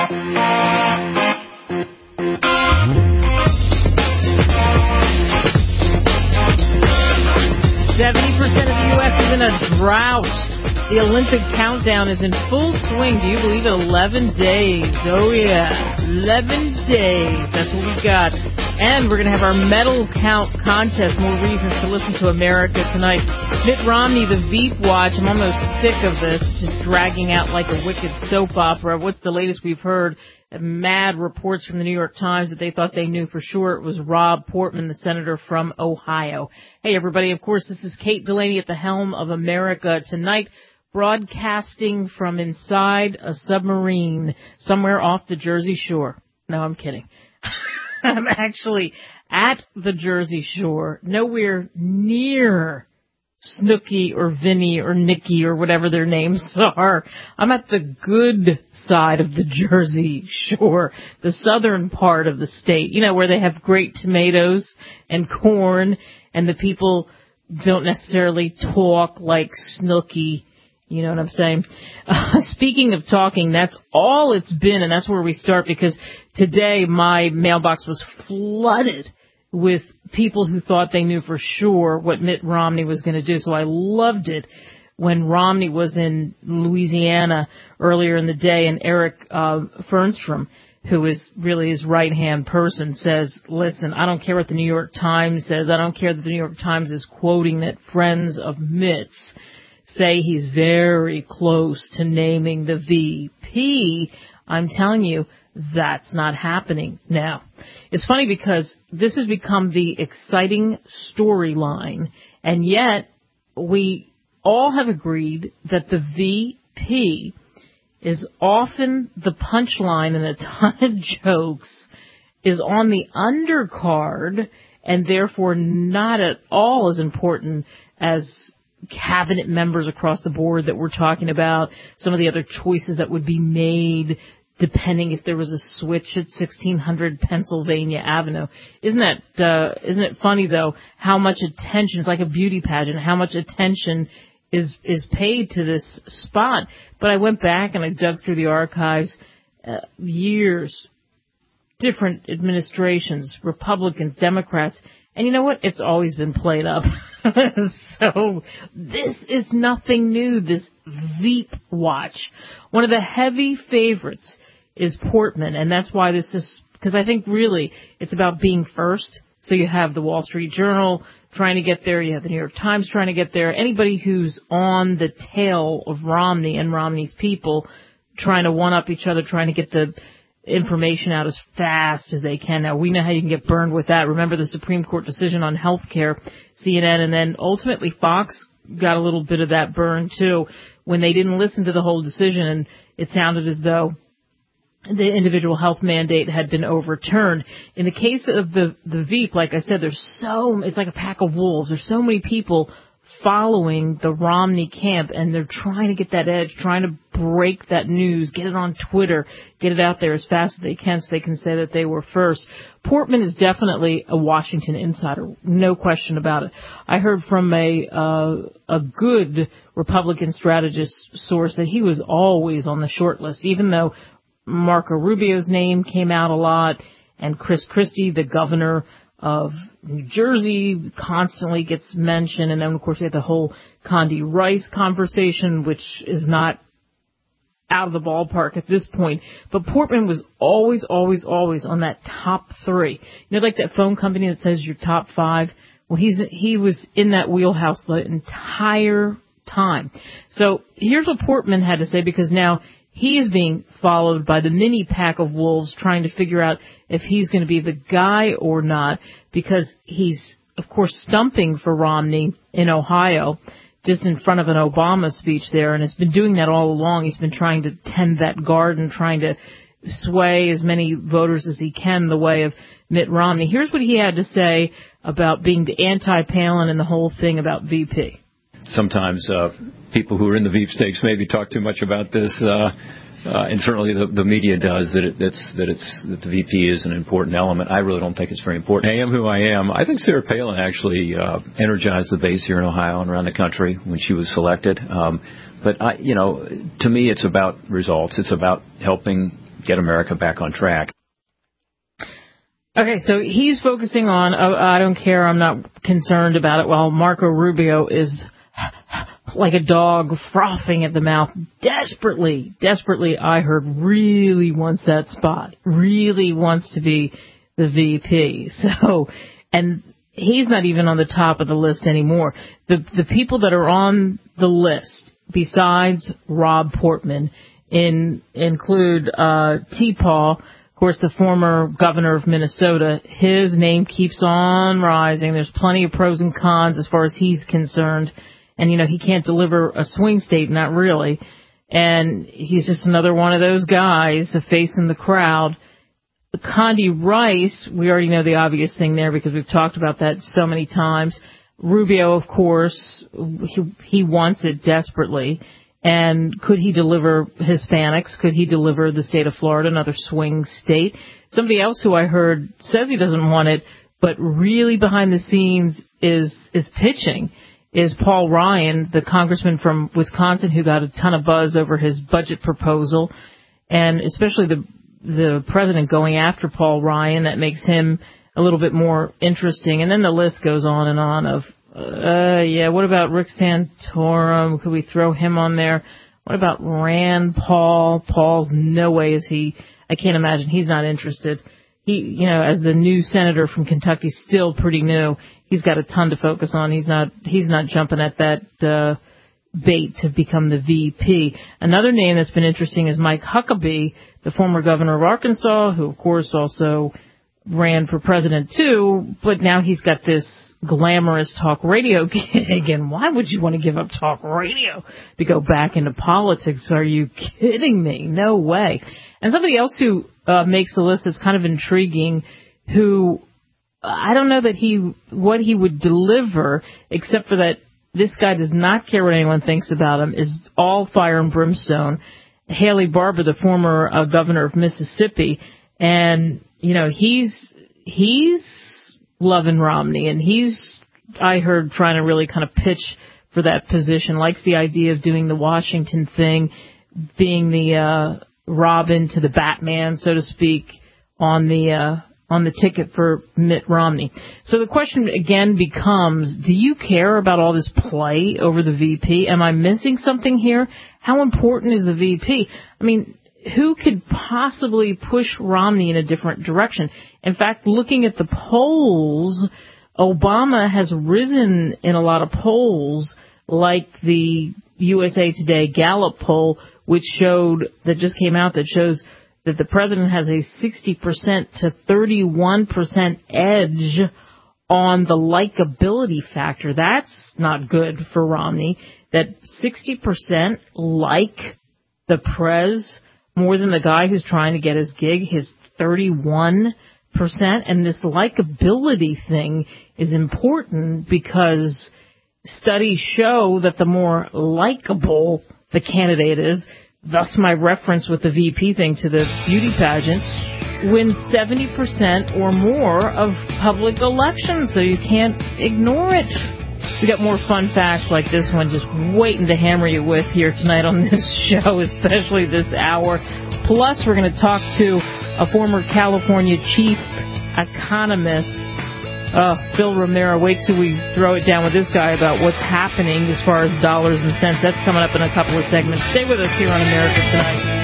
Drought. The Olympic countdown is in full swing. Do you believe it? 11 days. Oh, yeah. 11 days. That's what we got. And we're going to have our medal count contest. More reasons to listen to America tonight. Mitt Romney, the Veep Watch. I'm almost sick of this. Just dragging out like a wicked soap opera. What's the latest we've heard? Mad reports from the New York Times that they thought they knew for sure it was Rob Portman, the senator from Ohio. Hey, everybody. Of course, this is Kate Delaney at the helm of America Tonight, broadcasting from inside a submarine somewhere off the Jersey Shore. No, I'm kidding. I'm actually at the Jersey Shore, nowhere near Snooki or Vinny or Nikki or whatever their names are. I'm at the good side of the Jersey Shore, the southern part of the state, you know, where they have great tomatoes and corn, and the people don't necessarily talk like Snooki. You know what I'm saying? Speaking of talking, that's all it's been, and that's where we start, because today my mailbox was flooded with people who thought they knew for sure what Mitt Romney was going to do. So I loved it when Romney was in Louisiana earlier in the day, and Eric Fernstrom, who is really his right-hand person, says, listen, I don't care what the New York Times says. I don't care that the New York Times is quoting that friends of Mitt's say he's very close to naming the VP. I'm telling you, that's not happening now. It's funny because this has become the exciting storyline, and yet we all have agreed that the VP is often the punchline in a ton of jokes, is on the undercard, and therefore not at all as important as cabinet members across the board that we're talking about, some of the other choices that would be made depending if there was a switch at 1600 Pennsylvania Avenue. Isn't it funny though how much attention, it's like a beauty pageant, how much attention is paid to this spot. But I went back and I dug through the archives, years, different administrations, Republicans, Democrats, and you know what? It's always been played up. So this is nothing new, this Veep Watch. One of the heavy favorites is Portman, and that's why this is, because I think really it's about being first. So you have the Wall Street Journal trying to get there, you have the New York Times trying to get there, anybody who's on the tail of Romney and Romney's people trying to one-up each other, trying to get the information out as fast as they can. Now, we know how you can get burned with that. Remember the Supreme Court decision on health care, CNN, and then ultimately Fox got a little bit of that burn, too, when they didn't listen to the whole decision, and it sounded as though the individual health mandate had been overturned. In the case of the Veep, like I said, it's like a pack of wolves. There's so many people following the Romney camp, and they're trying to get that edge, trying to break that news, get it on Twitter, get it out there as fast as they can so they can say that they were first. Portman is definitely a Washington insider, no question about it. I heard from a good Republican strategist source that he was always on the short list, even though Marco Rubio's name came out a lot, and Chris Christie, the governor of New Jersey, constantly gets mentioned. And then, of course, you have the whole Condi Rice conversation, which is not out of the ballpark at this point. But Portman was always, always, always on that top three. You know, like that phone company that says your top five? Well, he was in that wheelhouse the entire time. So here's what Portman had to say, because now he is being followed by the mini pack of wolves trying to figure out if he's going to be the guy or not, because he's, of course, stumping for Romney in Ohio, just in front of an Obama speech there, and has been doing that all along. He's been trying to tend that garden, trying to sway as many voters as he can the way of Mitt Romney. Here's what he had to say about being the anti-Palin and the whole thing about VP. Sometimes people who are in the Veep stakes maybe talk too much about this, and certainly the media does, that the VP is an important element. I really don't think it's very important. I am who I am. I think Sarah Palin actually energized the base here in Ohio and around the country when she was selected. But to me, it's about results. It's about helping get America back on track. Okay, so he's focusing on, I don't care, I'm not concerned about it, while Marco Rubio is like a dog frothing at the mouth, desperately, I heard, really wants that spot, really wants to be the VP. So, and he's not even on the top of the list anymore. The people that are on the list, besides Rob Portman, include T. Paul, of course, the former governor of Minnesota. His name keeps on rising. There's plenty of pros and cons as far as he's concerned. And, you know, he can't deliver a swing state, not really. And he's just another one of those guys, the face in the crowd. Condi Rice, we already know the obvious thing there because we've talked about that so many times. Rubio, of course, he wants it desperately. And could he deliver Hispanics? Could he deliver the state of Florida, another swing state? Somebody else who I heard says he doesn't want it, but really behind the scenes is pitching, is Paul Ryan, the congressman from Wisconsin who got a ton of buzz over his budget proposal, and especially the president going after Paul Ryan. That makes him a little bit more interesting. And then the list goes on and on of, what about Rick Santorum? Could we throw him on there? What about Rand Paul? Paul's no way is he, I can't imagine he's not interested. He, you know, as the new senator from Kentucky, still pretty new, he's got a ton to focus on. He's not jumping at that, bait to become the VP. Another name that's been interesting is Mike Huckabee, the former governor of Arkansas, who of course also ran for president too, but now he's got this glamorous talk radio gig, and why would you want to give up talk radio to go back into politics? Are you kidding me? No way. And somebody else who makes the list that's kind of intriguing, who I don't know that what he would deliver, except for that this guy does not care what anyone thinks about him, is all fire and brimstone. Haley Barbour, the former governor of Mississippi, and you know he's loving Romney, and he's, I heard, trying to really kind of pitch for that position, likes the idea of doing the Washington thing, being the Robin to the Batman, so to speak, on the ticket for Mitt Romney. So the question again becomes, do you care about all this play over the VP? Am I missing something here? How important is the VP? I mean, who could possibly push Romney in a different direction? In fact, looking at the polls, Obama has risen in a lot of polls, like the USA Today Gallup poll, which just came out, that shows that the president has a 60% to 31% edge on the likability factor. That's not good for Romney. That 60% like the prez more than the guy who's trying to get his gig, his 31%. And this likability thing is important because studies show that the more likable the candidate is, thus my reference with the VP thing to the beauty pageant, wins 70% or more of public elections, so you can't ignore it. We got more fun facts like this one just waiting to hammer you with here tonight on this show, especially this hour. Plus, we're going to talk to a former California chief economist, Phil Romero. Wait till we throw it down with this guy about what's happening as far as dollars and cents. That's coming up in a couple of segments. Stay with us here on America Tonight.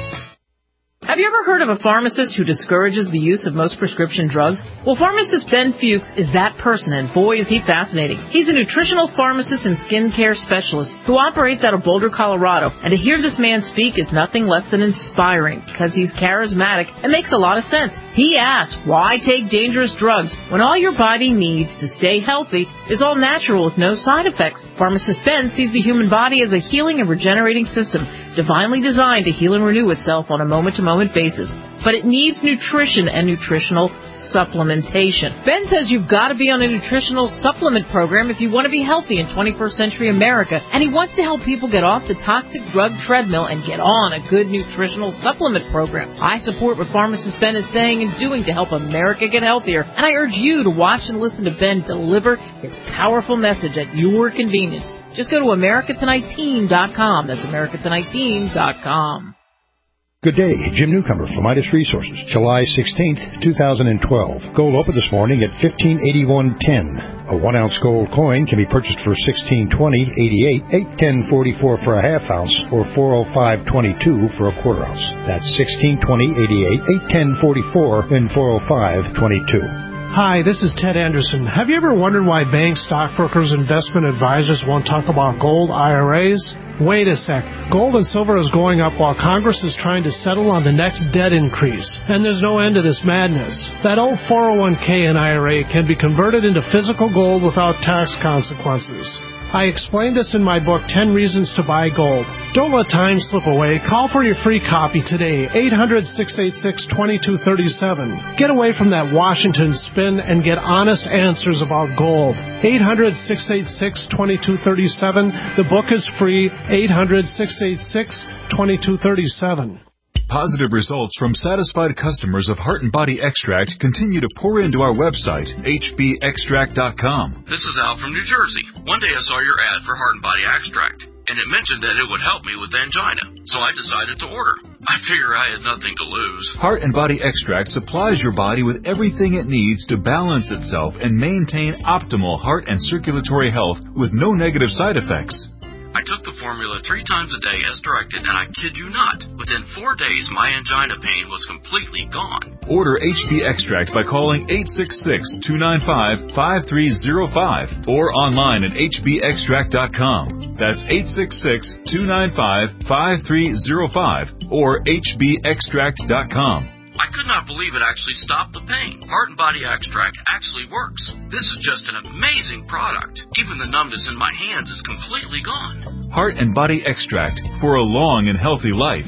Have you ever heard of a pharmacist who discourages the use of most prescription drugs? Well, pharmacist Ben Fuchs is that person, and boy, is he fascinating. He's a nutritional pharmacist and skincare specialist who operates out of Boulder, Colorado. And to hear this man speak is nothing less than inspiring, because he's charismatic and makes a lot of sense. He asks, why take dangerous drugs when all your body needs to stay healthy is all natural with no side effects? Pharmacist Ben sees the human body as a healing and regenerating system, divinely designed to heal and renew itself on a moment-to-moment basis. But it needs nutrition and nutritional supplementation. Ben says you've got to be on a nutritional supplement program if you want to be healthy in 21st century America. And he wants to help people get off the toxic drug treadmill and get on a good nutritional supplement program. I support what pharmacist Ben is saying and doing to help America get healthier. And I urge you to watch and listen to Ben deliver his powerful message at your convenience. Just go to AmericaTonightTeam.com. That's AmericaTonightTeam.com. Good day, Jim Newcomer from Midas Resources, July 16th, 2012. Gold opened this morning at $1581.10. A 1-ounce gold coin can be purchased for $1620.88, $810.44 for a half ounce, or $405.22 for a quarter ounce. That's $1620.88, $810.44, and $405.22. Hi, this is Ted Anderson. Have you ever wondered why banks, stockbrokers, investment advisors won't talk about gold IRAs? Wait a sec. Gold and silver is going up while Congress is trying to settle on the next debt increase. And there's no end to this madness. That old 401k and IRA can be converted into physical gold without tax consequences. I explained this in my book, 10 Reasons to Buy Gold. Don't let time slip away. Call for your free copy today, 800-686-2237. Get away from that Washington spin and get honest answers about gold. 800-686-2237. The book is free, 800-686-2237. Positive results from satisfied customers of Heart and Body Extract continue to pour into our website, hbextract.com. This is Al from New Jersey. One day I saw your ad for Heart and Body Extract, and it mentioned that it would help me with angina, so I decided to order. I figure I had nothing to lose. Heart and Body Extract supplies your body with everything it needs to balance itself and maintain optimal heart and circulatory health with no negative side effects. I took the formula 3 times a day as directed, and I kid you not, within 4 days my angina pain was completely gone. Order HB Extract by calling 866-295-5305 or online at hbextract.com. That's 866-295-5305 or hbextract.com. I could not believe it actually stopped the pain. Heart and Body Extract actually works. This is just an amazing product. Even the numbness in my hands is completely gone. Heart and Body Extract for a long and healthy life.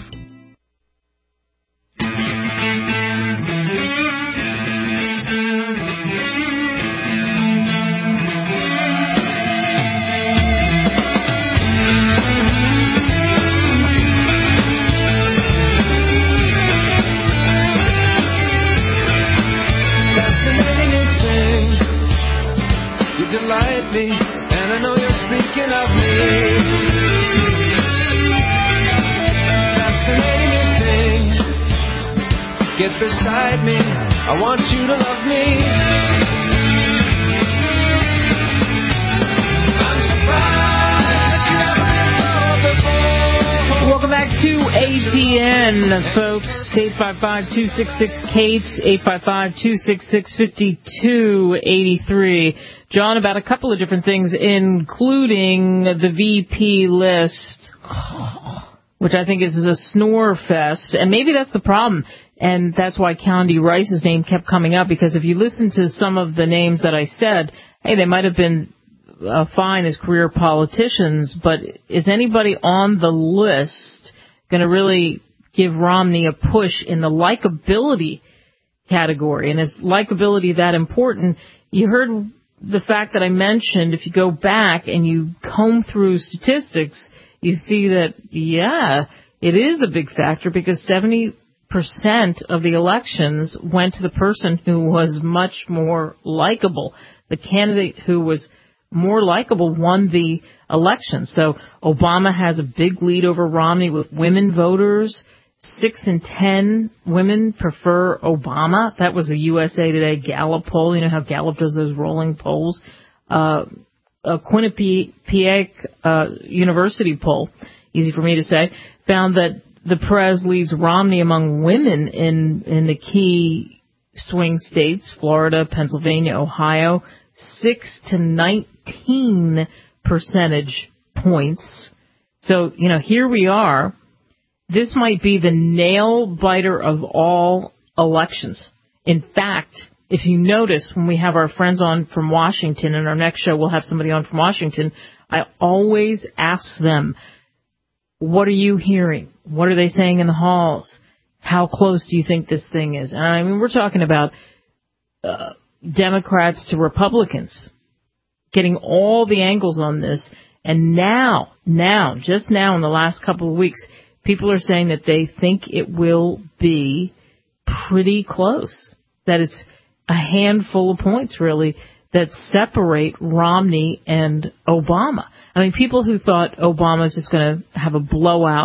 Delight me, and I know you're speaking of me. Fascinating thing, get beside me. I want you to love me. I'm surprised that you haven't been told before. Welcome back to ATN, folks. 855-266-KATE, 855-266-5283. John, about a couple of different things, including the VP list, which I think is a snore fest. And maybe that's the problem. And that's why Condi Rice's name kept coming up, because if you listen to some of the names that I said, hey, they might have been fine as career politicians, but is anybody on the list going to really give Romney a push in the likability category? And is likability that important? You heard the fact that I mentioned, if you go back and you comb through statistics, you see that, yeah, it is a big factor, because 70% of the elections went to the person who was much more likable. The candidate who was more likable won the election. So Obama has a big lead over Romney with women voters. 6 in 10 women prefer Obama. That was a USA Today Gallup poll. You know how Gallup does those rolling polls. Quinnipiac University poll, easy for me to say, found that the Perez leads Romney among women in the key swing states, Florida, Pennsylvania, Ohio, 6 to 19 percentage points. So, you know, here we are. This might be the nail-biter of all elections. In fact, if you notice, when we have our friends on from Washington, in our next show we'll have somebody on from Washington, I always ask them, what are you hearing? What are they saying in the halls? How close do you think this thing is? And I mean, we're talking about Democrats to Republicans, getting all the angles on this. And just now in the last couple of weeks, people are saying that they think it will be pretty close, that it's a handful of points, really, that separate Romney and Obama. I mean, people who thought Obama was just going to have a blowout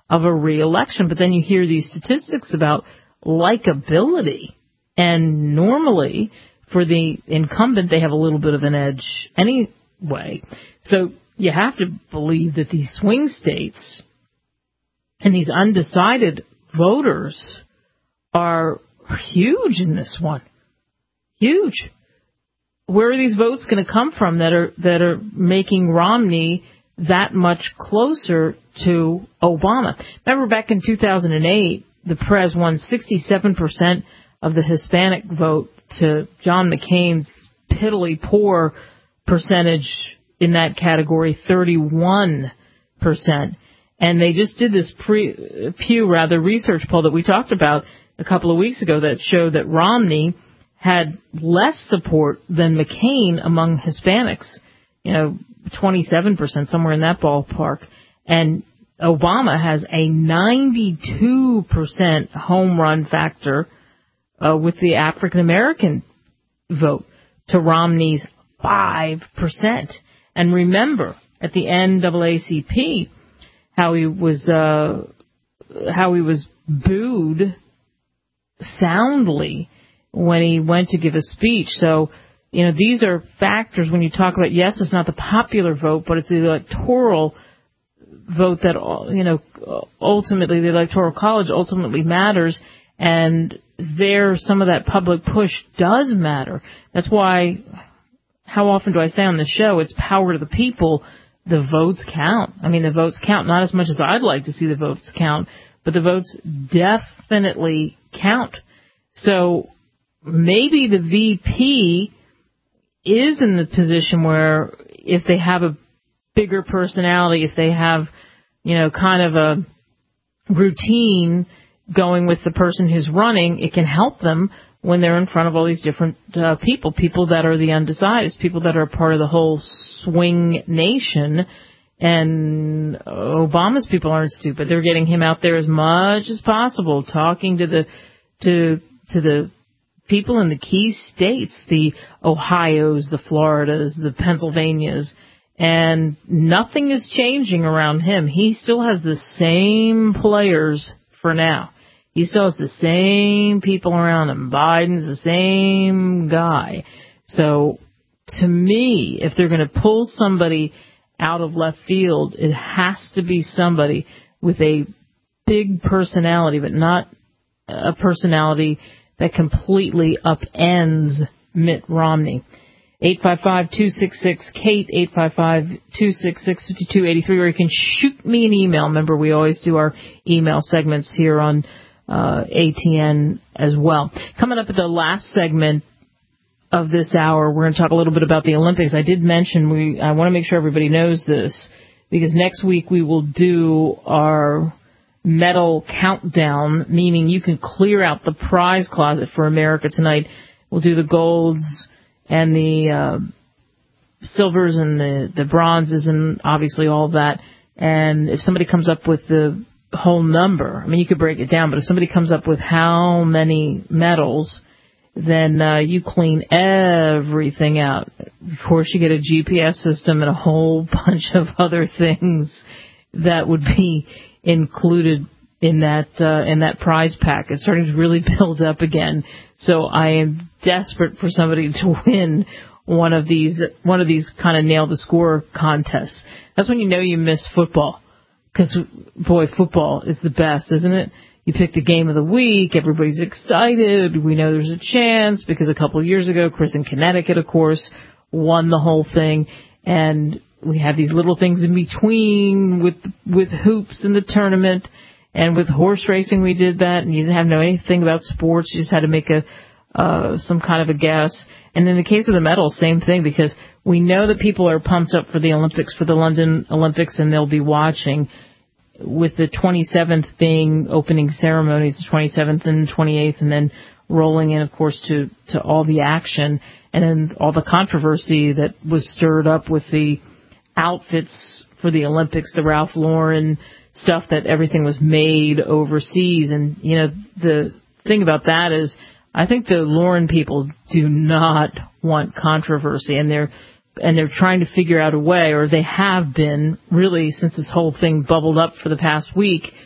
of a re-election. But then you hear these statistics about likability, and normally for the incumbent, they have a little bit of an edge anyway. So you have to believe that these swing states and these undecided voters are huge in this one. Huge. Where are these votes going to come from that are making Romney that much closer to Obama? Remember back in 2008, the Prez won 67% of the Hispanic vote to John McCain's piddly poor percentage in that category, 31%. And they just did this Pew research poll that we talked about a couple of weeks ago that showed that Romney had less support than McCain among Hispanics, 27%, somewhere in that ballpark. And Obama has a 92% home run factor with the African American vote to Romney's 5%. And remember, at the NAACP, how he was booed soundly when he went to give a speech. So, these are factors when you talk about, yes, it's not the popular vote, but it's the electoral vote that, ultimately the Electoral College ultimately matters. And there, some of that public push does matter. That's why, how often do I say on the show, it's power to the people. The votes count. I mean, the votes count, not as much as I'd like to see the votes count, but the votes definitely count. So maybe the VP is in the position where if they have a bigger personality, if they have, kind of a routine going with the person who's running, it can help them when they're in front of all these different people that are the undecided, people that are part of the whole swing nation. And Obama's people aren't stupid. They're getting him out there as much as possible, talking to the people in the key states, the Ohios, the Floridas, the Pennsylvanias, and nothing is changing around him. He still has the same players for now. He still has the same people around him. Biden's the same guy. So, to me, if they're going to pull somebody out of left field, it has to be somebody with a big personality, but not a personality that completely upends Mitt Romney. 855-266-KATE, 855-266-5283, or you can shoot me an email. Remember, we always do our email segments here on ATN as well. Coming up at the last segment of this hour, we're going to talk a little bit about the Olympics. I did mention I want to make sure everybody knows this, because next week we will do our medal countdown, meaning you can clear out the prize closet for America tonight. We'll do the golds and the silvers and the bronzes and obviously all of that. And if somebody comes up with the whole number, I mean, you could break it down, but if somebody comes up with how many medals, then you clean everything out. Of course, you get a GPS system and a whole bunch of other things that would be included in that prize pack. It's starting to really build up again. So I am desperate for somebody to win one of these kind of nail the score contests. That's when you know you miss football. Because, boy, football is the best, isn't it? You pick the game of the week, everybody's excited, we know there's a chance, because a couple of years ago, Chris in Connecticut, of course, won the whole thing, and we have these little things in between with hoops in the tournament, and with horse racing we did that, and you didn't have to know anything about sports, you just had to make some kind of a guess. And in the case of the medals, same thing, because we know that people are pumped up for the Olympics, for the London Olympics, and they'll be watching, with the 27th being opening ceremonies, the 27th and 28th, and then rolling in, of course, to all the action, and then all the controversy that was stirred up with the outfits for the Olympics, the Ralph Lauren stuff, that everything was made overseas. And, the thing about that is, I think the Lauren people do not want controversy, and they're trying to figure out a way, or they have been really since this whole thing bubbled up for the past week,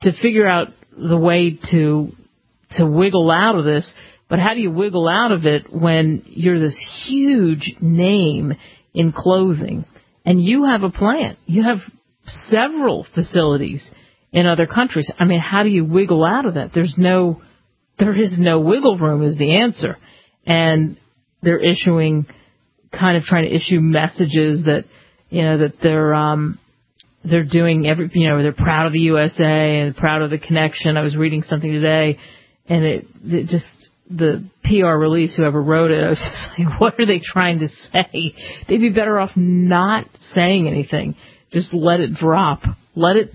to figure out the way to wiggle out of this. But how do you wiggle out of it when you're this huge name in clothing and you have a plant? You have several facilities in other countries. I mean, how do you wiggle out of that? There is no wiggle room is the answer. And they're trying to issue messages that, that they're doing they're proud of the USA and proud of the connection. I was reading something today, and it just, the PR release, whoever wrote it, I was just like, what are they trying to say? They'd be better off not saying anything. Just let it drop. Let it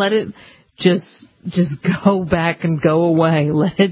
just go back and go away.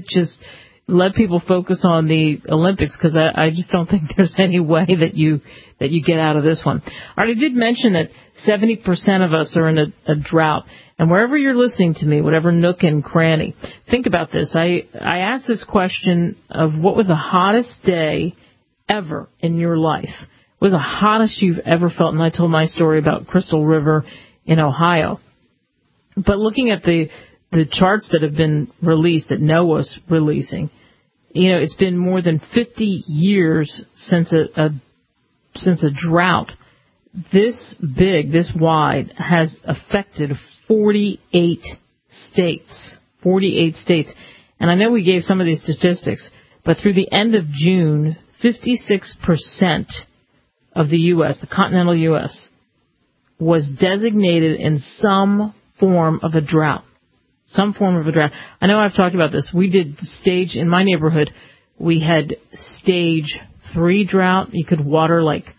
Let people focus on the Olympics, because I just don't think there's any way that you get out of this one. All right, I did mention that 70% of us are in a drought. And wherever you're listening to me, whatever nook and cranny, think about this. I asked this question of what was the hottest day ever in your life? What was the hottest you've ever felt? And I told my story about Crystal River in Ohio. But looking at the charts that have been released, that NOAA's releasing, it's been more than 50 years since a drought this big, this wide, has affected 48 states. 48 states. And I know we gave some of these statistics, but through the end of June, 56% of the U.S., the continental U.S., was designated in some form of a drought. Some form of a drought. I know I've talked about this. We did stage, in my neighborhood, we had stage 3 drought. You could water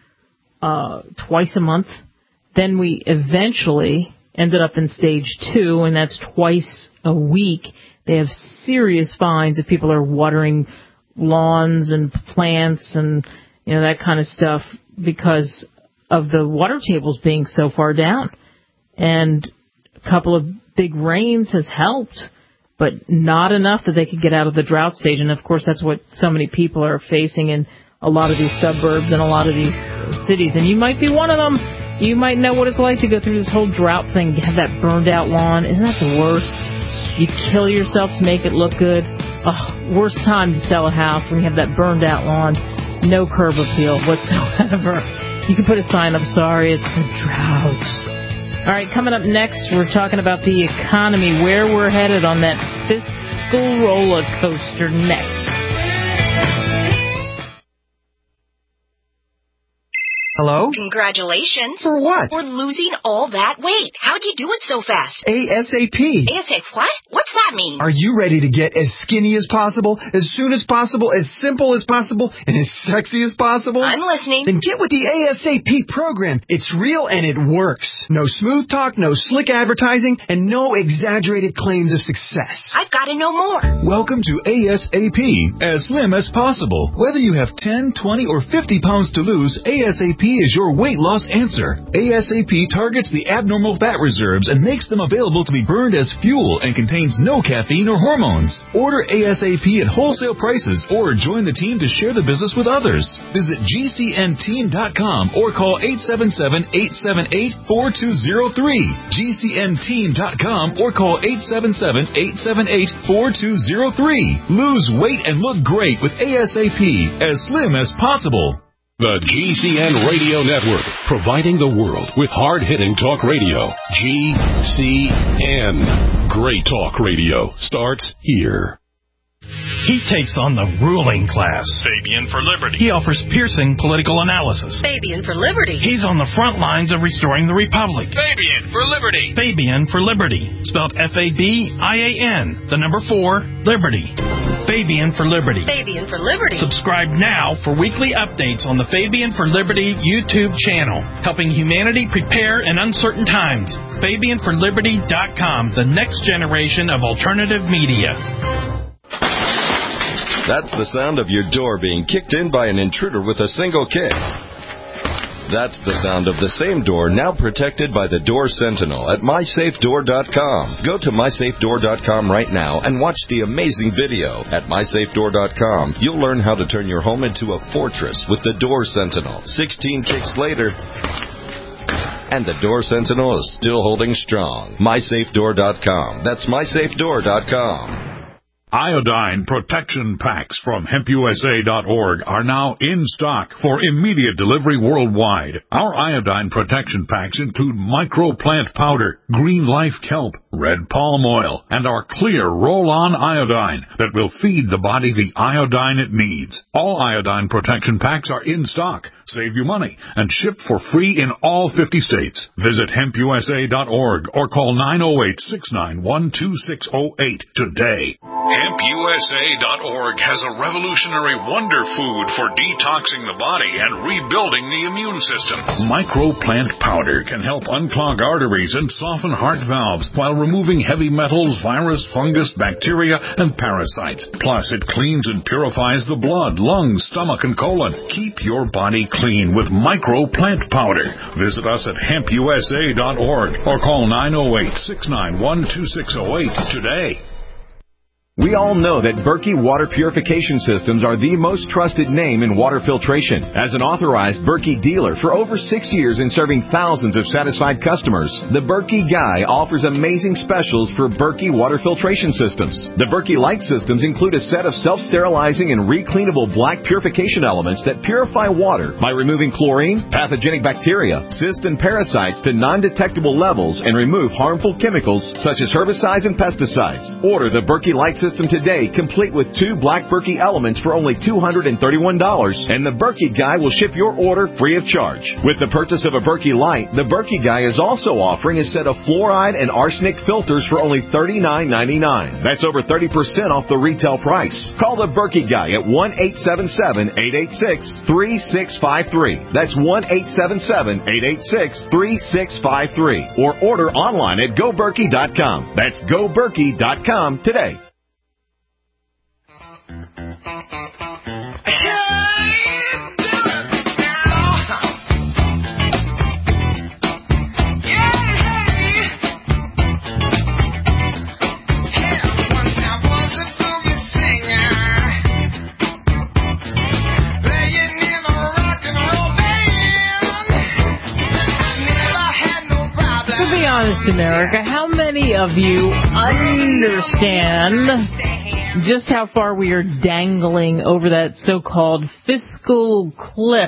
twice a month. Then we eventually ended up in stage 2, and that's twice a week. They have serious fines if people are watering lawns and plants and that kind of stuff because of the water tables being so far down. And a couple of big rains has helped, but not enough that they could get out of the drought stage. And, of course, that's what so many people are facing in a lot of these suburbs and a lot of these cities. And you might be one of them. You might know what it's like to go through this whole drought thing, have that burned-out lawn. Isn't that the worst? You kill yourself to make it look good. Oh, worst time to sell a house when you have that burned-out lawn. No curb appeal whatsoever. You can put a sign up, sorry, it's the drought. All right, coming up next, we're talking about the economy, where we're headed on that fiscal roller coaster next. Hello? Congratulations. For what? For losing all that weight. How'd you do it so fast? ASAP. ASAP what? What's that mean? Are you ready to get as skinny as possible, as soon as possible, as simple as possible, and as sexy as possible? I'm listening. Then get with the ASAP program. It's real and it works. No smooth talk, no slick advertising, and no exaggerated claims of success. I've got to know more. Welcome to ASAP, as slim as possible. Whether you have 10, 20, or 50 pounds to lose, ASAP is your weight loss answer. ASAP targets the abnormal fat reserves and makes them available to be burned as fuel and contains no caffeine or hormones. Order ASAP at wholesale prices or join the team to share the business with others. Visit GCNteam.com or call 877-878-4203. GCNteam.com or call 877-878-4203. Lose weight and look great with ASAP, as slim as possible. The GCN Radio Network, providing the world with hard-hitting talk radio. GCN. Great talk radio starts here. He takes on the ruling class. Fabian for Liberty. He offers piercing political analysis. Fabian for Liberty. He's on the front lines of restoring the Republic. Fabian for Liberty. Fabian for Liberty. Spelled Fabian, the number 4, Liberty. Fabian for Liberty. Fabian for Liberty. Subscribe now for weekly updates on the Fabian for Liberty YouTube channel, helping humanity prepare in uncertain times. FabianForLiberty.com, the next generation of alternative media. That's the sound of your door being kicked in by an intruder with a single kick. That's the sound of the same door now protected by the Door Sentinel at MySafeDoor.com. Go to MySafeDoor.com right now and watch the amazing video. At MySafeDoor.com, you'll learn how to turn your home into a fortress with the Door Sentinel. 16 kicks later, And the Door Sentinel is still holding strong. MySafeDoor.com. That's MySafeDoor.com. Iodine protection packs from HempUSA.org are now in stock for immediate delivery worldwide. Our iodine protection packs include microplant powder, green life kelp, red palm oil, and our clear roll-on iodine that will feed the body the iodine it needs. All iodine protection packs are in stock, save you money, and ship for free in all 50 states. Visit HempUSA.org or call 908-691-2608 today. HempUSA.org has a revolutionary wonder food for detoxing the body and rebuilding the immune system. Microplant powder can help unclog arteries and soften heart valves while removing heavy metals, virus, fungus, bacteria, and parasites. Plus, it cleans and purifies the blood, lungs, stomach, and colon. Keep your body clean with Microplant powder. Visit us at HempUSA.org or call 908-691-2608 today. We all know that Berkey Water Purification Systems are the most trusted name in water filtration. As an authorized Berkey dealer for over 6 years and serving thousands of satisfied customers, the Berkey Guy offers amazing specials for Berkey Water Filtration Systems. The Berkey Light Systems include a set of self-sterilizing and recleanable black purification elements that purify water by removing chlorine, pathogenic bacteria, cysts, and parasites to non-detectable levels and remove harmful chemicals such as herbicides and pesticides. Order the Berkey Light System today, complete with 2 black Berkey elements for only $231, and the Berkey Guy will ship your order free of charge. With the purchase of a Berkey Light, the Berkey Guy is also offering a set of fluoride and arsenic filters for only $39.99. That's over 30% off the retail price. Call the Berkey Guy at 1-877-886-3653. That's 1-877-886-3653. Or order online at GoBerkey.com. That's GoBerkey.com today. Honest America, how many of you understand just how far we are dangling over that so-called fiscal cliff?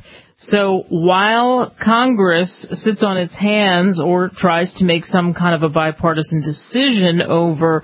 So while Congress sits on its hands or tries to make some kind of a bipartisan decision over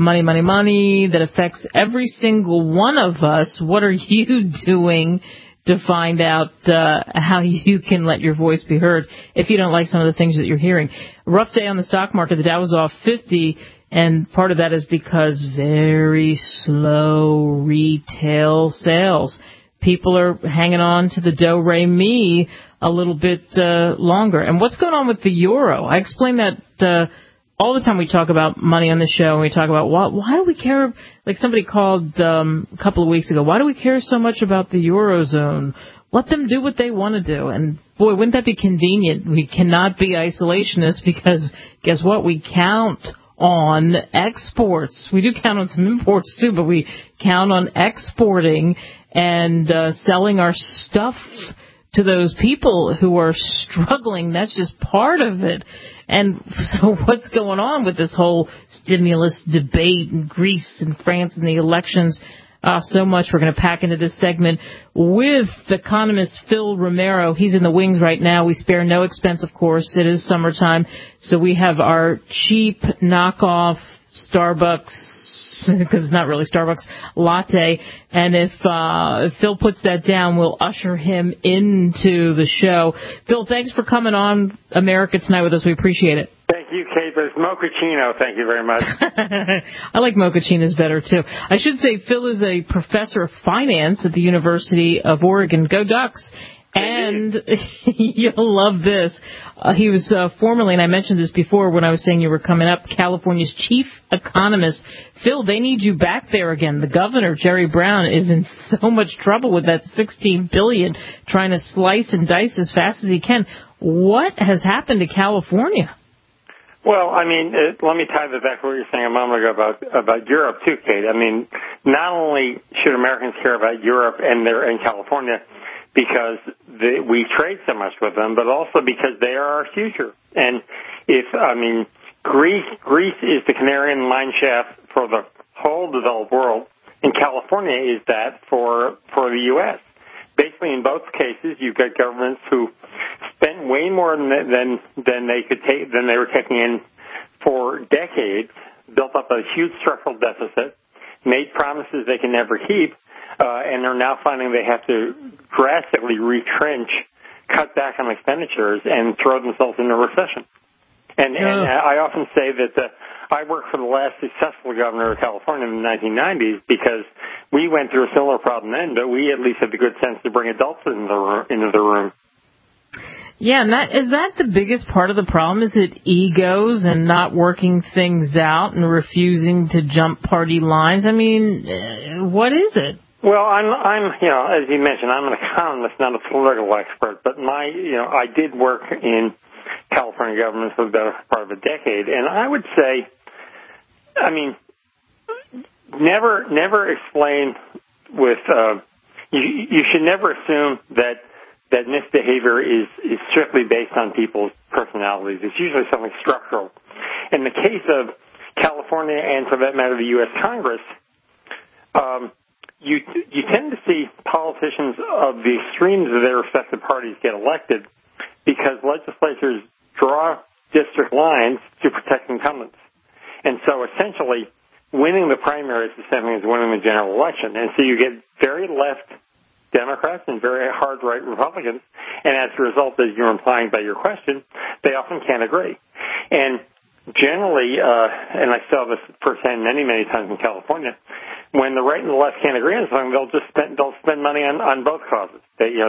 money that affects every single one of us, what are you doing to find out how you can let your voice be heard if you don't like some of the things that you're hearing? Rough day on the stock market. The Dow was off 50, and part of that is because very slow retail sales. People are hanging on to the do-re-mi a little bit longer. And what's going on with the euro? I explain that all the time we talk about money on the show, and we talk about why do we care? Like somebody called a couple of weeks ago, why do we care so much about the Eurozone? Let them do what they want to do. And boy, wouldn't that be convenient? We cannot be isolationists because guess what? We count on exports. We do count on some imports too, but we count on exporting and selling our stuff to those people who are struggling. That's just part of it. And so what's going on with this whole stimulus debate in Greece and France and the elections? So much we're going to pack into this segment with economist Phil Romero. He's in the wings right now. We spare no expense, of course. It is summertime, so we have our cheap knockoff Starbucks, because it's not really Starbucks, latte. And if Phil puts that down, we'll usher him into the show. Phil, thanks for coming on America Tonight with us. We appreciate it. Thank you, Kate. There's mochaccino. Thank you very much. I like mochaccino's better, too. I should say Phil is a professor of finance at the University of Oregon. Go Ducks. And you'll love this. He was formerly, and I mentioned this before when I was saying you were coming up, California's chief economist. Phil, they need you back there again. The governor, Jerry Brown, is in so much trouble with that $16 billion, trying to slice and dice as fast as he can. What has happened to California? Well, I mean, let me tie that back to what you were saying a moment ago about Europe, too, Kate. I mean, not only should Americans care about Europe and California, because we trade so much with them, but also because they are our future. And Greece is the canary in the mine shaft for the whole developed world, and California is that for the U.S. Basically, in both cases, you've got governments who spent way more than they were taking in for decades, built up a huge structural deficit, made promises they can never keep, and are now finding they have to drastically retrench, cut back on expenditures, and throw themselves into recession. And I often say that I worked for the last successful governor of California in the 1990s because we went through a similar problem then, but we at least had the good sense to bring adults into the room. Yeah, and is that the biggest part of the problem? Is it egos and not working things out and refusing to jump party lines? I mean, what is it? Well, I'm as you mentioned, I'm an economist, not a political expert, but I did work in California government for the better part of a decade, and I would say, never explain with you should never assume that misbehavior is strictly based on people's personalities. It's usually something structural. In the case of California and, for that matter, the U.S. Congress, you tend to see politicians of the extremes of their respective parties get elected because legislatures draw district lines to protect incumbents. And so essentially, winning the primary is the same thing as winning the general election. And so you get very left Democrats and very hard right Republicans, and as a result, as you're implying by your question, they often can't agree. And generally, and I saw this firsthand many times in California, when the right and the left can't agree on something, they'll spend money on both causes.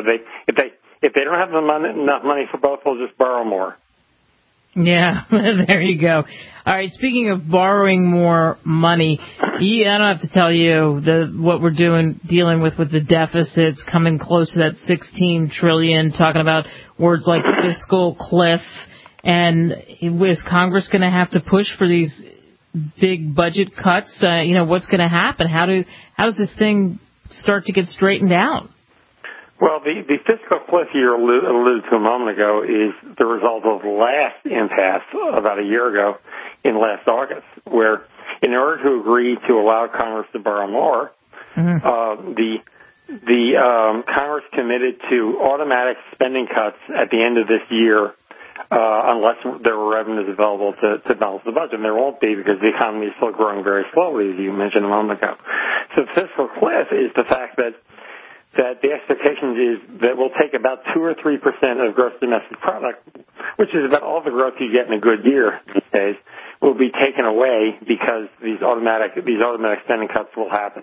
If they don't have enough money for both, they'll just borrow more. Yeah, there you go. All right, speaking of borrowing more money, I don't have to tell you what we're dealing with the deficits, coming close to that $16 trillion, talking about words like fiscal cliff. And is Congress going to have to push for these big budget cuts? What's going to happen? How does this thing start to get straightened out? Well, the fiscal cliff you alluded to a moment ago is the result of the last impasse about a year ago in last August, where in order to agree to allow Congress to borrow more, the Congress committed to automatic spending cuts at the end of this year unless there were revenues available to balance the budget. And there won't be because the economy is still growing very slowly, as you mentioned a moment ago. So the fiscal cliff is the fact that the expectation is that we'll take about 2 or 3% of gross domestic product, which is about all the growth you get in a good year these days, will be taken away because these automatic spending cuts will happen.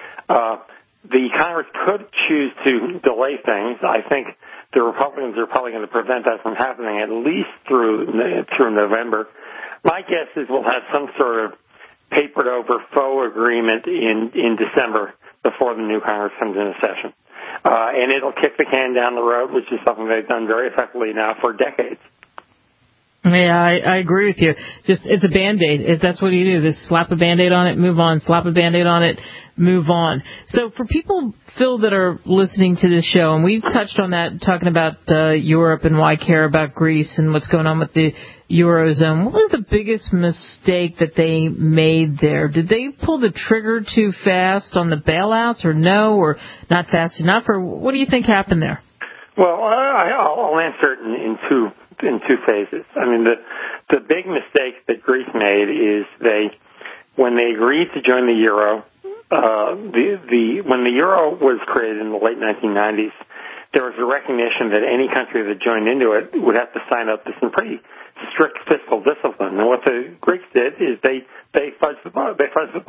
The Congress could choose to delay things. I think the Republicans are probably going to prevent that from happening at least through November. My guess is we'll have some sort of papered over faux agreement in December before the new Congress comes into session. And it'll kick the can down the road, which is something they've done very effectively now for decades. Yeah, I agree with you. It's a Band-Aid. That's what you do. Just slap a Band-Aid on it, move on. Slap a Band-Aid on it, move on. So for people, Phil, that are listening to this show, and we've touched on that, talking about Europe and why I care about Greece and what's going on with the Eurozone. What was the biggest mistake that they made there? Did they pull the trigger too fast on the bailouts, or no, or not fast enough, or what do you think happened there? Well, I'll answer it in two phases. I mean, the big mistake that Greece made is when they agreed to join the euro, when the euro was created in the late 1990s, there was a recognition that any country that joined into it would have to sign up to some pretty strict fiscal discipline. And what the Greeks did is they fudged the bucks.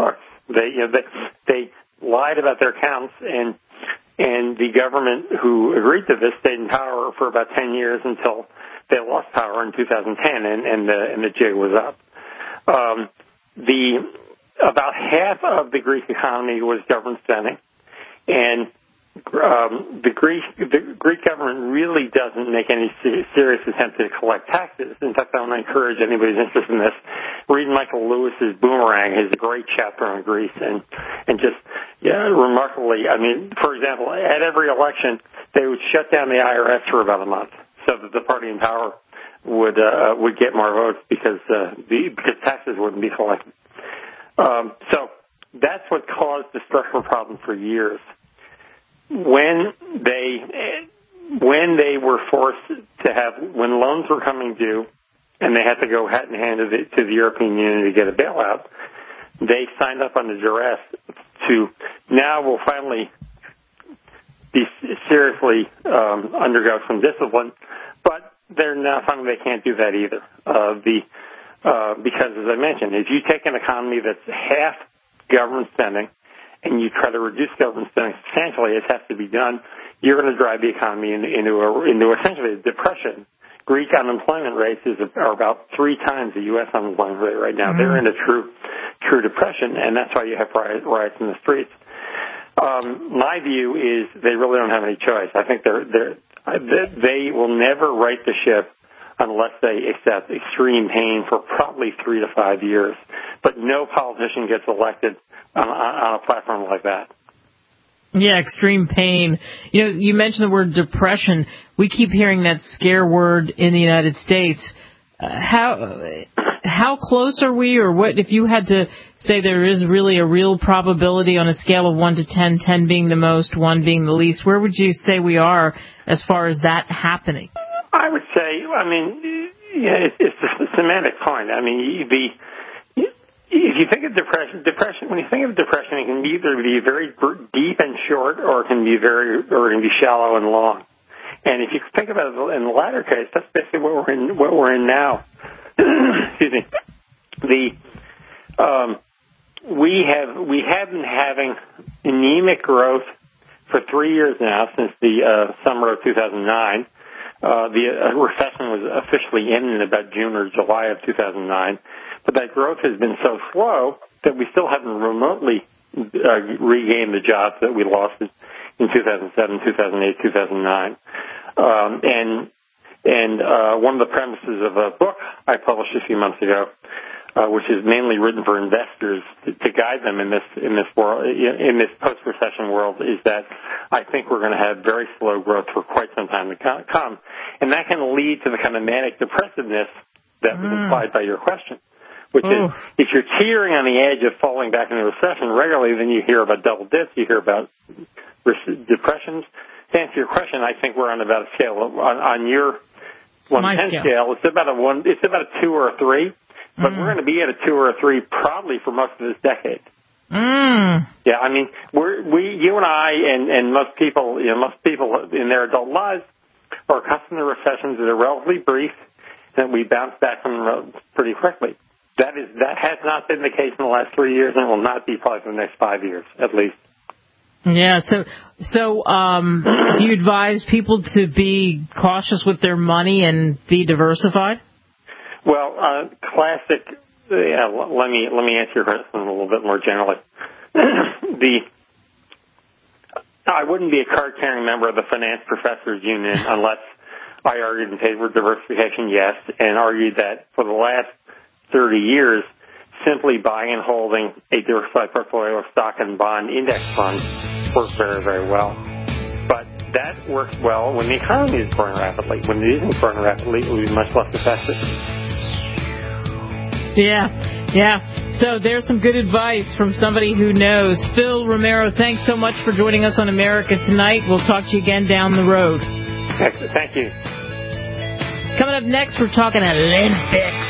They lied about their accounts, and the government who agreed to this stayed in power for about 10 years until they lost power in 2010, and the jig was up. About half of the Greek economy was government spending, and the Greek government really doesn't make any serious attempt to collect taxes. In fact, I want to encourage anybody who's interested in this, read Michael Lewis's Boomerang, his great chapter on Greece, and just remarkably, I mean, for example, at every election, they would shut down the IRS for about a month so that the party in power would get more votes because taxes wouldn't be collected. So that's what caused the structural problem for years. When they were forced to when loans were coming due and they had to go hat in hand to the European Union to get a bailout, they signed up under duress to now will finally be seriously undergo some discipline, but they're now finding they can't do that either. Because, as I mentioned, if you take an economy that's half government spending and you try to reduce government spending substantially, it has to be done, you're going to drive the economy into essentially a depression. Greek unemployment rates are about 3 times the U.S. unemployment rate right now. They're in a true depression, and that's why you have riots in the streets. My view is they really don't have any choice. I think they will never right the ship unless they accept extreme pain for probably 3 to 5 years. But no politician gets elected on a platform like that. Yeah, extreme pain. You know, you mentioned the word depression. We keep hearing that scare word in the United States. How close are we, or what, if you had to say there is really a real probability on a scale of 1 to 10, 10 being the most, 1 being the least, where would you say we are as far as that happening? I would say, it's a semantic point. I mean, if you think of depression, when you think of depression, it can either be very deep and short, or it can be shallow and long. And if you think about it in the latter case, that's basically what we're in now. Excuse me. We have been having anemic growth for 3 years now, since the summer of 2009. The recession was officially in about June or July of 2009. But that growth has been so slow that we still haven't remotely regained the jobs that we lost in 2007, 2008, 2009. And one of the premises of a book I published a few months ago, which is mainly written for investors to guide them in this world, in this post-recession world, is that I think we're going to have very slow growth for quite some time to come, and that can lead to the kind of manic depressiveness that was implied by your question. Which is, if you're teetering on the edge of falling back into recession regularly, then you hear about double dips, you hear about depressions. To answer your question, I think we're on about a scale on your 1 to 10 scale. It's about a 2 or a 3, but we're going to be at a 2 or a 3 probably for most of this decade. Yeah, I mean, you and I, and most people in their adult lives are accustomed to recessions that are relatively brief, and we bounce back from them pretty quickly. That has not been the case in the last 3 years, and will not be probably for the next 5 years, at least. Yeah, so do you advise people to be cautious with their money and be diversified? Well, classic. Yeah, let me answer your question a little bit more generally. I wouldn't be a card-carrying member of the Finance Professors Union unless I argued in favor of diversification, yes, and argued that for the last 30 years, simply buying and holding a diversified portfolio of stock and bond index funds works very, very well. But that works well when the economy is growing rapidly. When it isn't growing rapidly, it will be much less effective. Yeah. So there's some good advice from somebody who knows. Phil Romero, thanks so much for joining us on America Tonight. We'll talk to you again down the road. Thank you. Coming up next, we're talking Olympics.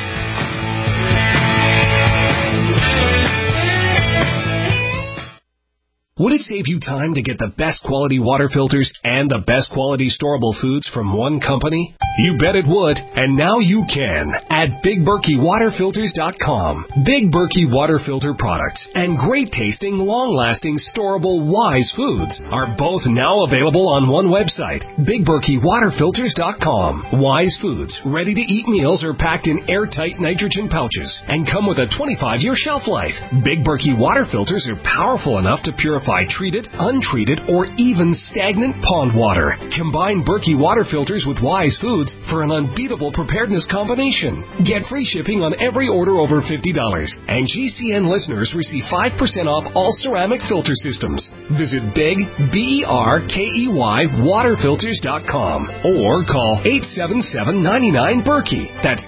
Would it save you time to get the best quality water filters and the best quality storable foods from one company? You bet it would, and now you can at BigBerkeyWaterFilters.com. Big Berkey water filter products and great tasting, long-lasting, storable Wise foods are both now available on one website, BigBerkeyWaterFilters.com. Wise foods, ready-to-eat meals are packed in airtight nitrogen pouches and come with a 25-year shelf life. Big Berkey water filters are powerful enough to purify purify treated, untreated, or even stagnant pond water. Combine Berkey water filters with Wise Foods for an unbeatable preparedness combination. Get free shipping on every order over $50. And GCN listeners receive 5% off all ceramic filter systems. Visit Big, BERKEY, waterfilters.com or call 877-99-BERKEY. That's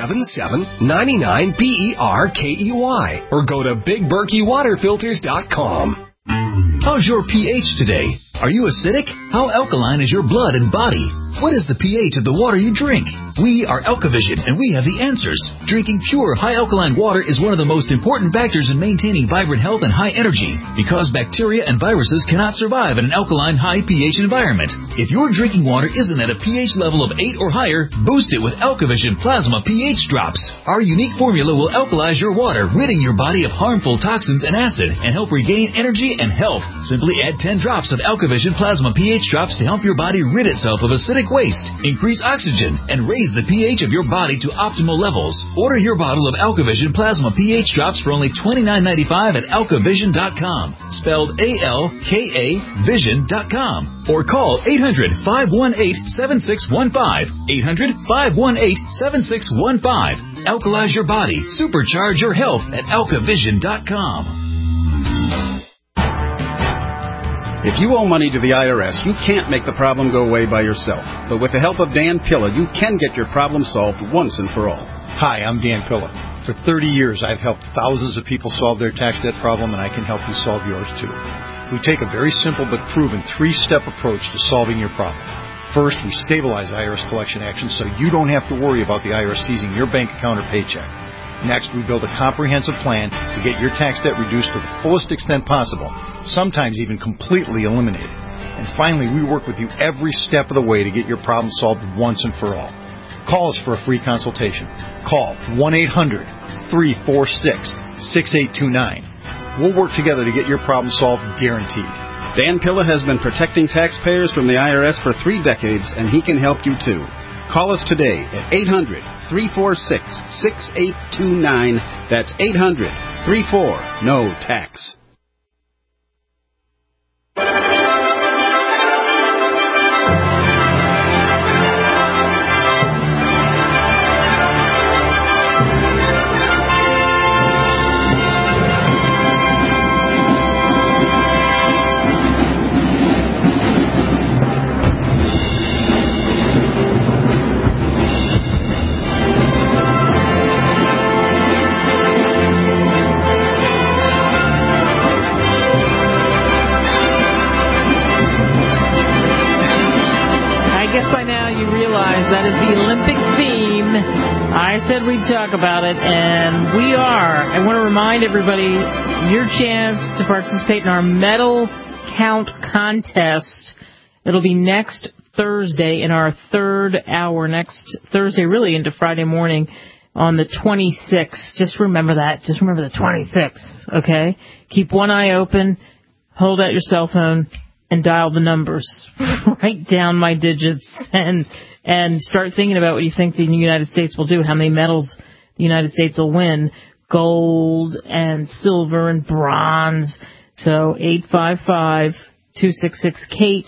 877-99-BERKEY. Or go to BigBerkeyWaterFilters.com. How's your pH today? Are you acidic? How alkaline is your blood and body? What is the pH of the water you drink? We are Alkavision, and we have the answers. Drinking pure, high alkaline water is one of the most important factors in maintaining vibrant health and high energy, because bacteria and viruses cannot survive in an alkaline, high pH environment. If your drinking water isn't at a pH level of 8 or higher, boost it with Alkavision Plasma pH Drops. Our unique formula will alkalize your water, ridding your body of harmful toxins and acid, and help regain energy and health. Simply add 10 drops of Alkavision Plasma pH Drops to help your body rid itself of acidic waste, increase oxygen, and raise the pH of your body to optimal levels. Order your bottle of Alkavision Plasma pH Drops for only $29.95 at alkavision.com, spelled A-L-K-A vision.com, or call 800-518-7615, 800-518-7615. Alkalize your body, supercharge your health at alkavision.com. If you owe money to the IRS, you can't make the problem go away by yourself. But with the help of Dan Pilla, you can get your problem solved once and for all. Hi, I'm Dan Pilla. For 30 years, I've helped thousands of people solve their tax debt problem, and I can help you solve yours too. We take a very simple but proven 3-step approach to solving your problem. First, we stabilize IRS collection actions so you don't have to worry about the IRS seizing your bank account or paycheck. Next, we build a comprehensive plan to get your tax debt reduced to the fullest extent possible, sometimes even completely eliminated. And finally, we work with you every step of the way to get your problem solved once and for all. Call us for a free consultation. Call 1-800-346-6829. We'll work together to get your problem solved, guaranteed. Dan Pilla has been protecting taxpayers from the IRS for 3 decades, and he can help you too. Call us today at 800-346-6829. That's 800-34-NO-TAX. That is the Olympic theme. I said we'd talk about it, and we are. I want to remind everybody, your chance to participate in our medal count contest. It'll be next Thursday in our 3rd hour, next Thursday really into Friday morning on the 26th. Just remember that. Just remember the 26th, okay? Keep one eye open, hold out your cell phone, and dial the numbers. Write down my digits and start thinking about what you think the United States will do, how many medals the United States will win, gold and silver and bronze. So 855-266-KATE,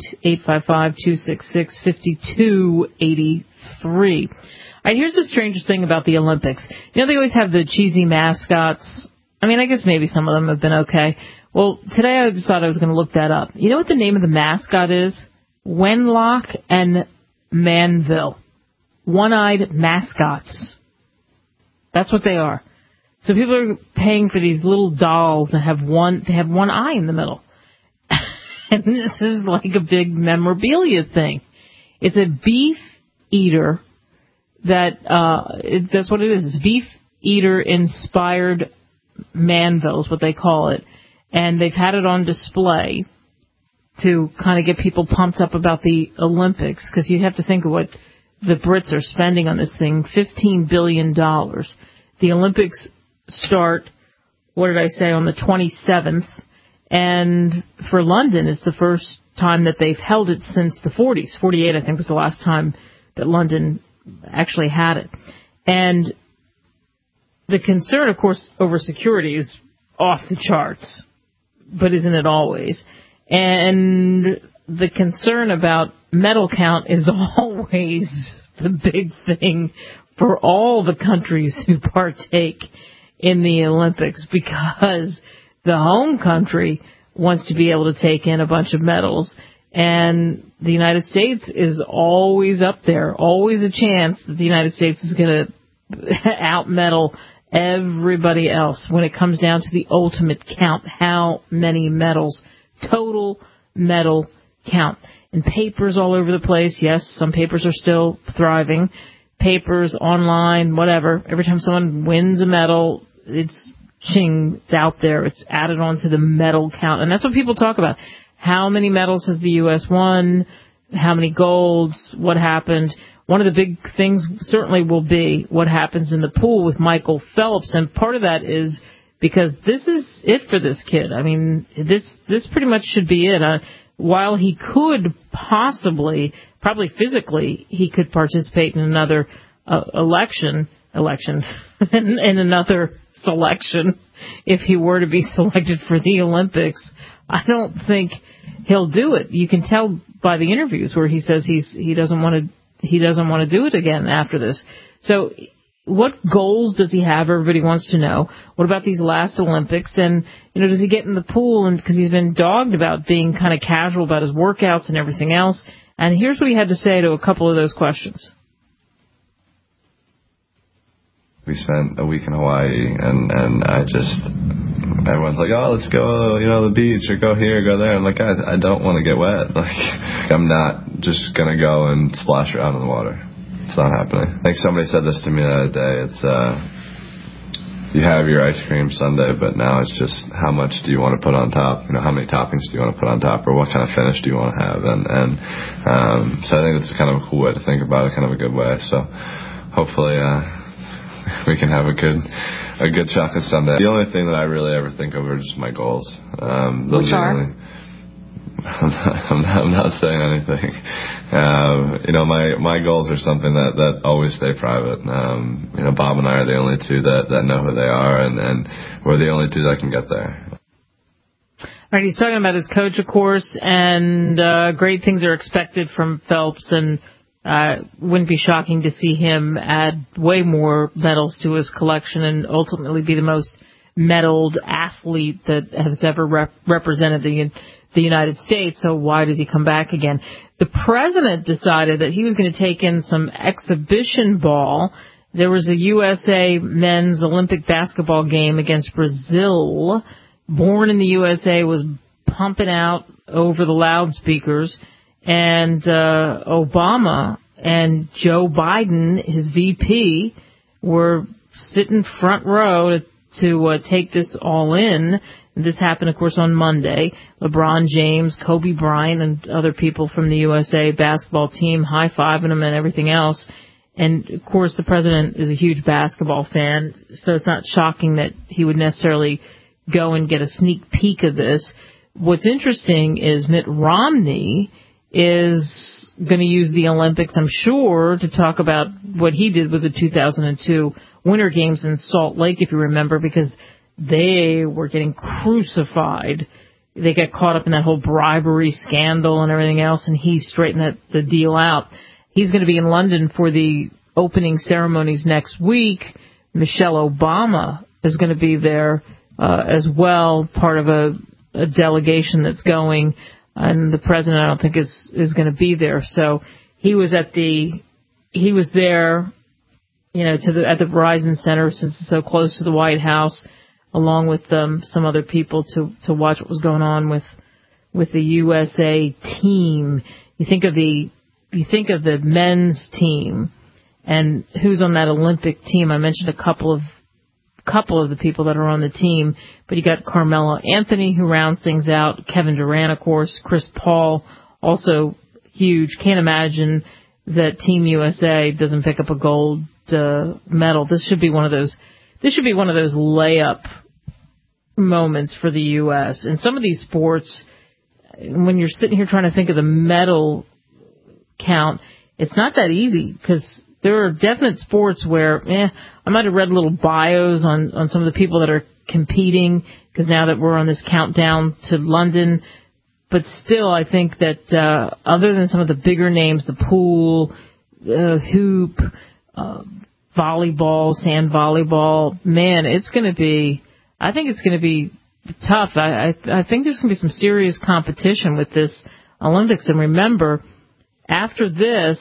855-266-5283. All right, here's the strangest thing about the Olympics. You know, they always have the cheesy mascots. I mean, I guess maybe some of them have been okay. Well, today I just thought I was going to look that up. You know what the name of the mascot is? Wenlock and Manville. One-eyed mascots. That's what they are. So people are paying for these little dolls that have one eye in the middle. And this is like a big memorabilia thing. It's a beef eater that's what it is. It's beef eater inspired Manville is what they call it. And they've had it on display to kind of get people pumped up about the Olympics, because you have to think of what the Brits are spending on this thing, $15 billion. The Olympics start, what did I say, on the 27th, and for London it's the first time that they've held it since the 40s. 48, I think, was the last time that London actually had it. And the concern, of course, over security is off the charts. but isn't it always? And the concern about medal count is always the big thing for all the countries who partake in the Olympics, because the home country wants to be able to take in a bunch of medals, and the United States is always up there, always a chance that the United States is going to out-medal everybody else when it comes down to the ultimate count. How many medals? Total medal count. And papers all over the place. Yes, some papers are still thriving. Papers, online, whatever. Every time someone wins a medal, it's out there. It's added on to the medal count. And that's what people talk about. How many medals has the U.S. won? How many golds? What happened? One of the big things certainly will be what happens in the pool with Michael Phelps. And part of that is because this is it for this kid. I mean, this pretty much should be it. While he could possibly, probably physically, he could participate in another election, in another selection, if he were to be selected for the Olympics, I don't think he'll do it. You can tell by the interviews where he says he doesn't want to do it again after this. So what goals does he have? Everybody wants to know. What about these last Olympics? And, does he get in the pool? And because he's been dogged about being kind of casual about his workouts and everything else. And here's what he had to say to a couple of those questions. We spent a week in Hawaii, and everyone's like, oh, let's go, the beach, or go here, go there. I'm like, guys, I don't want to get wet. I'm not just going to go and splash around in the water. It's not happening. I think somebody said this to me the other day. It's, you have your ice cream sundae, but now it's just how much do you want to put on top? How many toppings do you want to put on top, or what kind of finish do you want to have? And so I think that's kind of a cool way to think about it, kind of a good way. So hopefully, we can have a good chocolate sundae. The only thing that I really ever think of are just my goals. Which are? I'm not saying anything. My goals are something that always stay private. Bob and I are the only two that know who they are, and we're the only two that can get there. All right, he's talking about his coach, of course, and great things are expected from Phelps, and wouldn't be shocking to see him add way more medals to his collection and ultimately be the most medaled athlete that has ever represented the United States. So why does he come back again? The president decided that he was going to take in some exhibition ball. There was a USA men's Olympic basketball game against Brazil. Born in the USA was pumping out over the loudspeakers. And Obama and Joe Biden, his VP, were sitting front row to take this all in. And this happened, of course, on Monday. LeBron James, Kobe Bryant, and other people from the USA basketball team high-fiving him and everything else. And, of course, the president is a huge basketball fan, so it's not shocking that he would necessarily go and get a sneak peek of this. What's interesting is Mitt Romney is going to use the Olympics, I'm sure, to talk about what he did with the 2002 Winter Games in Salt Lake, if you remember, because they were getting crucified. They got caught up in that whole bribery scandal and everything else, and he straightened the deal out. He's going to be in London for the opening ceremonies next week. Michelle Obama is going to be there as well, part of a delegation that's going. And the president, I don't think, is going to be there. So he was there, at the Verizon Center, since it's so close to the White House, along with some other people to watch what was going on with the USA team. You think of the men's team and who's on that Olympic team. I mentioned a couple of the people that are on the team, but you got Carmelo Anthony, who rounds things out, Kevin Durant, of course, Chris Paul, also huge. Can't imagine that Team USA doesn't pick up a gold medal. This should be one of those layup moments for the U.S. In some of these sports, when you're sitting here trying to think of the medal count, it's not that easy, because there are definite sports where, I might have read little bios on some of the people that are competing, because now that we're on this countdown to London. But still, I think that other than some of the bigger names, the pool, hoop, volleyball, sand volleyball, man, I think it's going to be tough. I think there's going to be some serious competition with this Olympics. And remember, after this,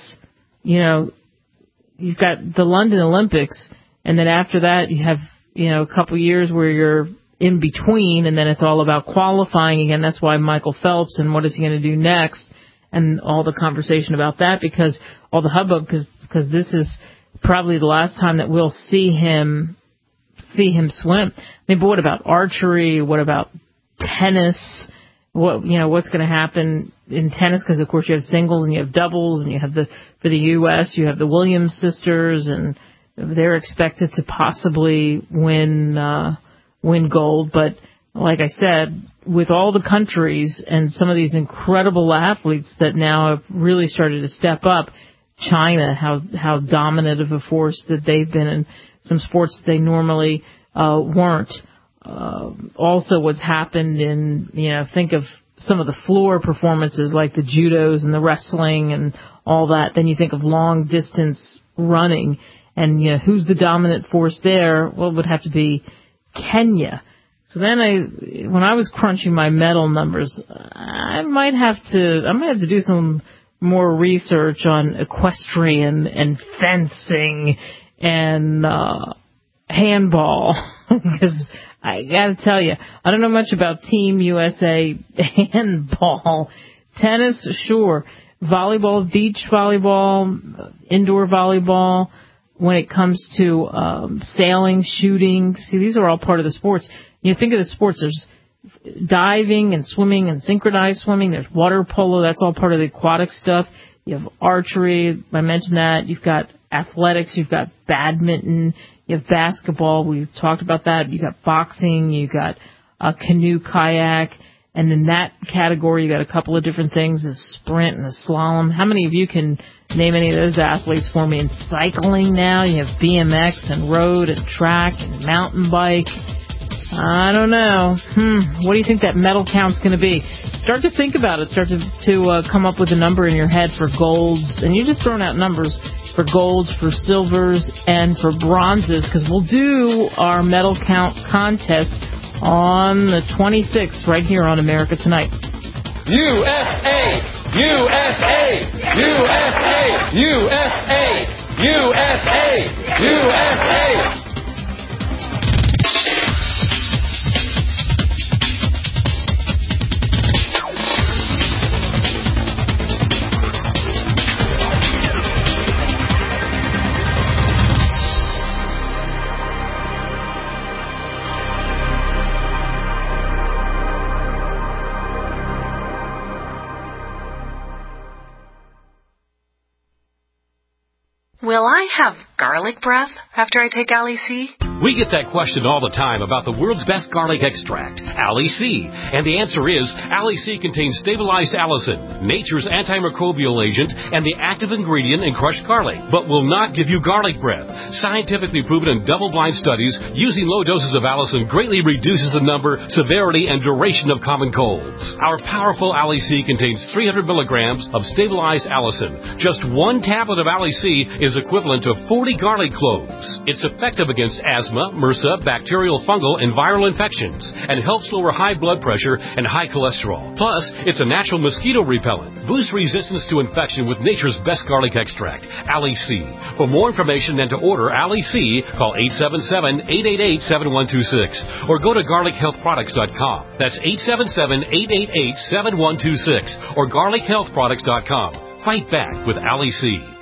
you've got the London Olympics, and then after that you have, a couple years where you're in between, and then it's all about qualifying again. That's why Michael Phelps and what is he going to do next, and all the conversation about that, because all the hubbub, because this is probably the last time that we'll see him swim. I mean, but what about archery? What about tennis? What's going to happen in tennis? Because of course you have singles and you have doubles, and you have for the U.S. you have the Williams sisters, and they're expected to possibly win gold. But like I said, with all the countries and some of these incredible athletes that now have really started to step up, China, how dominant of a force that they've been in some sports that they normally weren't. Also what's happened in, think of some of the floor performances like the judos and the wrestling and all that. Then you think of long distance running, and who's the dominant force there? Well, it would have to be Kenya. So then when I was crunching my medal numbers, I might have to do some more research on equestrian and fencing and handball, because I got to tell you, I don't know much about Team USA handball. Tennis, sure. Volleyball, beach volleyball, indoor volleyball. When it comes to sailing, shooting, see, these are all part of the sports. You think of the sports, there's diving and swimming and synchronized swimming. There's water polo. That's all part of the aquatic stuff. You have archery. I mentioned that. You've got athletics. You've got badminton. You have basketball. We've talked about that. You've got boxing. You've got canoe, kayak. And in that category, you got a couple of different things, a sprint and a slalom. How many of you can name any of those athletes for me? In cycling now, you have BMX and road and track and mountain bike. I don't know. What do you think that medal count's going to be? Start to think about it. Start to come up with a number in your head for golds. And you're just throwing out numbers for golds, for silvers, and for bronzes, because we'll do our medal count contest on the 26th right here on America Tonight. USA! USA! USA! USA! USA! USA! Will I have garlic breath after I take Ali C? We get that question all the time about the world's best garlic extract, Ali C. And the answer is, Ali C contains stabilized allicin, nature's antimicrobial agent, and the active ingredient in crushed garlic, but will not give you garlic breath. Scientifically proven in double-blind studies, using low doses of allicin greatly reduces the number, severity, and duration of common colds. Our powerful Ali C contains 300 milligrams of stabilized allicin. Just one tablet of Ali C is equivalent to 40 garlic cloves. It's effective against asthma, MRSA, bacterial, fungal, and viral infections, and helps lower high blood pressure and high cholesterol. Plus, it's a natural mosquito repellent. Boost resistance to infection with nature's best garlic extract, Ali C. For more information and to order Ali C, call 877-888-7126 or go to garlichealthproducts.com. That's 877-888-7126 or garlichealthproducts.com. Fight back with Ali C.